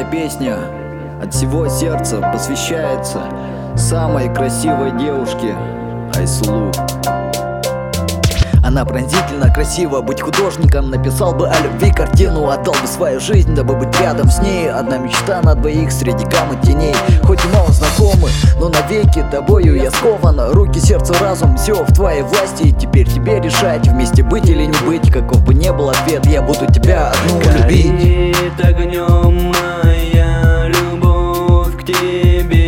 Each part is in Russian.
Эта песня от всего сердца посвящается самой красивой девушке Айсулу. Она пронзительно красива, быть художником. Написал бы о любви картину, отдал бы свою жизнь, дабы быть рядом с ней. Одна мечта на двоих среди гаммы теней. Хоть и мало знакомы, но навеки тобою я скован. Руки, сердце, разум, все в твоей власти. И теперь тебе решать, вместе быть или не быть. Каков бы ни был ответ, я буду тебя одну любить. Горит огнем моя любовь к тебе.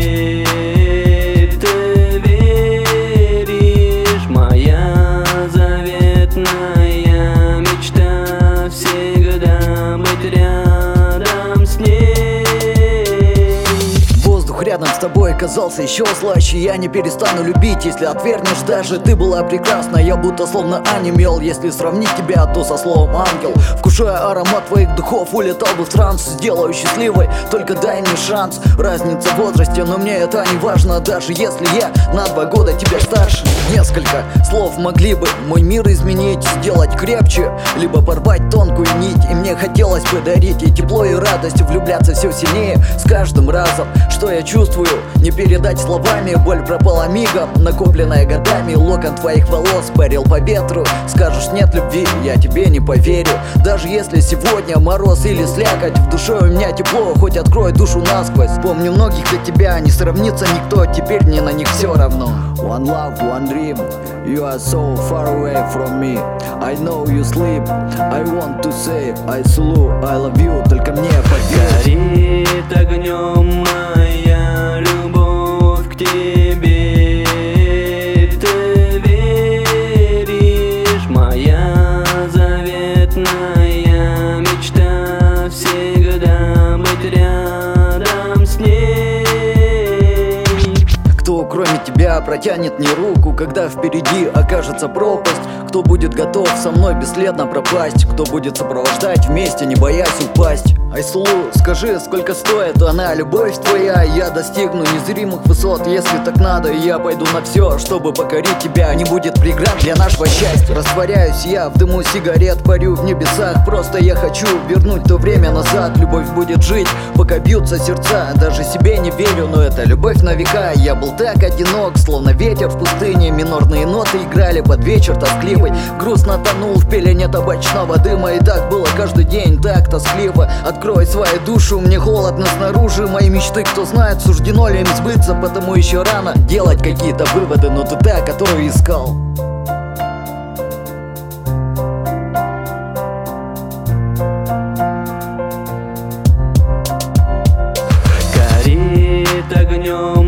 Ты веришь, моя заветная мечта всегда быть рядом с ней. Воздух рядом с тобой казался еще слаще. Я не перестану любить, если отвергнешь даже. Ты была прекрасна, я будто словно онемел. Если сравнить тебя, то со словом ангел. Вкушая аромат твоих духов, улетал бы в транс. Сделаю счастливой, только дай мне шанс. Разница в возрасте, но мне это не важно. Даже если я на 2 года тебя старше. Несколько слов могли бы мой мир изменить, сделать крепче, либо порвать тонкую нить. И мне хотелось бы дарить и тепло, и радость, влюбляться все сильнее с каждым разом. Что я чувствую, не передать словами. Боль пропала мигом, накопленная годами. Локон твоих волос парил по ветру. Скажешь нет любви, я тебе не поверю. Даже если сегодня мороз или слякоть, в душе у меня тепло, хоть открой душу насквозь. Помню многих для тебя, не сравнится никто. Теперь мне на них все равно. One love, one dream. You are so far away from me. I know you sleep. I want to say Айсулу, I love you. Только мне поверь. Горит огнем моя любовь к тебе. Ты веришь, моя заветная мечта всегда быть рядом с ней. Кто кроме тебя протянет мне руку, когда впереди окажется пропасть? Кто будет готов со мной бесследно пропасть? Кто будет сопровождать вместе, не боясь упасть? Айсулу, скажи, сколько стоит она, любовь твоя? Я достигну незримых высот, если так надо. Я пойду на все, чтобы покорить тебя. Не будет преград для нашего счастья. Растворяюсь я в дыму сигарет, парю в небесах. Просто я хочу вернуть то время назад. Любовь будет жить, пока бьются сердца. Даже себе не верю, но это любовь на века. Я был так одинок, словно ветер в пустыне. Минорные ноты играли под вечер тоскливый. Грустно тонул в пелене табачного дыма. И так было каждый день, так тоскливо. Открой свою душу, мне холодно снаружи. Мои мечты, кто знает, суждено ли им сбыться. Потому еще рано делать какие-то выводы. Но ты та, которую искал. Горит огнем